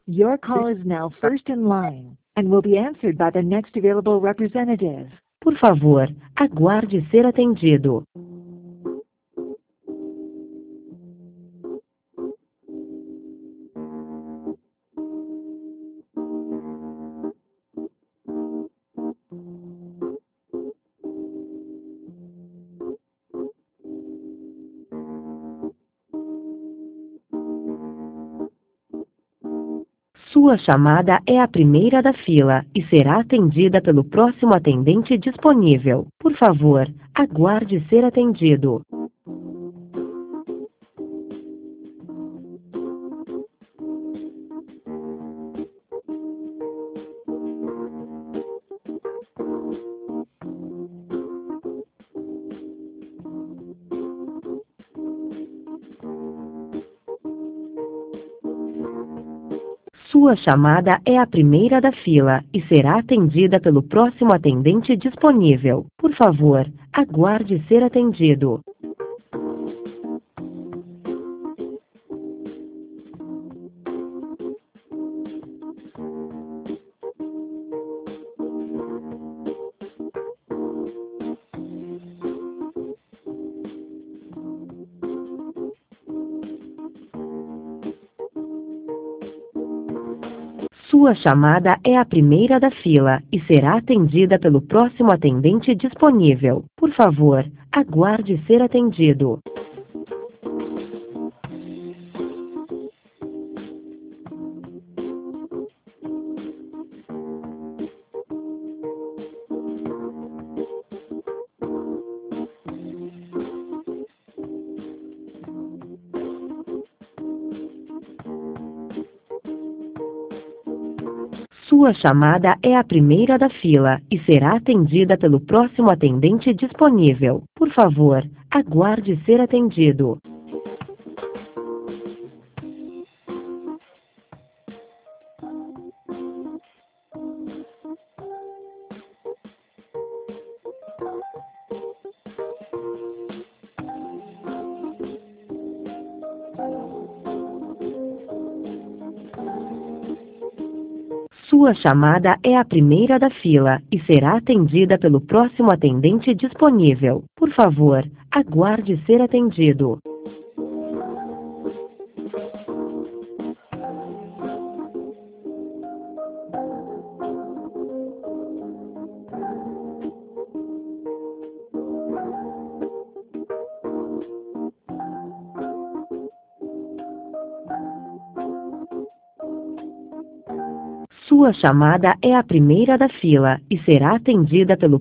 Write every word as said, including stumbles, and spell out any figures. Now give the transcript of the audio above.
Your call is now first in line and will be answered by the next available representative. Por favor, aguarde ser atendido. Sua chamada é a primeira da fila e será atendida pelo próximo atendente disponível. Por favor, aguarde ser atendido. Sua chamada é a primeira da fila e será atendida pelo próximo atendente disponível. Por favor, aguarde ser atendido. Sua chamada é a primeira da fila e será atendida pelo próximo atendente disponível. Por favor, aguarde ser atendido. Sua chamada é a primeira da fila e será atendida pelo próximo atendente disponível. Por favor, aguarde ser atendido. Sua chamada é a primeira da fila e será atendida pelo próximo atendente disponível. Por favor, aguarde ser atendido. Sua chamada é a primeira da fila e será atendida pelo